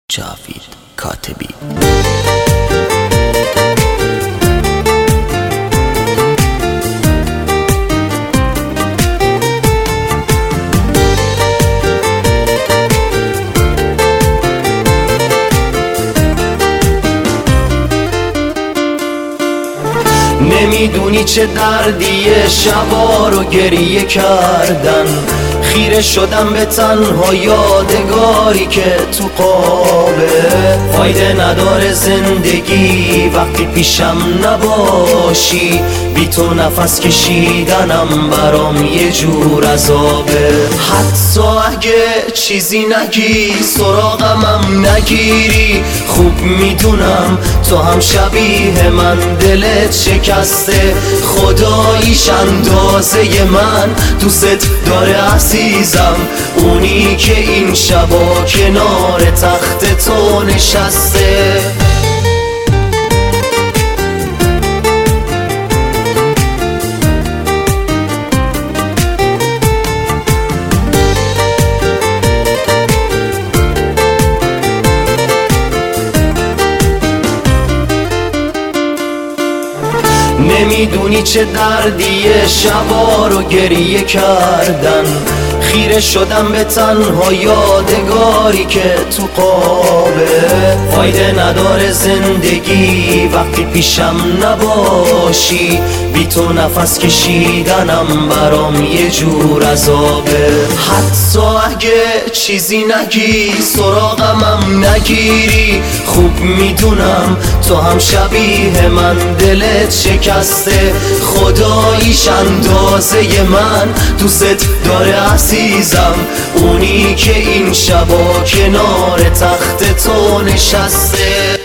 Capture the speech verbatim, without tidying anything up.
جاوید کاتبی. نمیدونی چه دردیه شبا رو گریه کردن، خیره شدم به تنها یادگاری که تو قابه. فایده نداره زندگی وقتی پیشم نباشی، بی تو نفس کشیدنم برام یه جور عذابه. حتی اگه چیزی نگی سراغمم نگیری، خوب میدونم تو هم شبیه من دلت شکسته. خداییش اندازه من دوست داره عزیزم، اونی که این شبا کنار تخت تو نشسته. نمیدونی چه دردیه شبا رو گریه کردن، خیره شدم به تنها یادگاری که تو قابه. فایده نداره زندگی وقتی پیشم نباشی، بی تو نفس کشیدنم برام یه جور عذابه. حتی اگه چیزی نگی سراغمم نگیری، خوب میدونم تو هم شبیه من دلت شکسته. خداییش اندازه من دوست داره عزیزم، اونی که این شبا کنار تخت تو نشسته.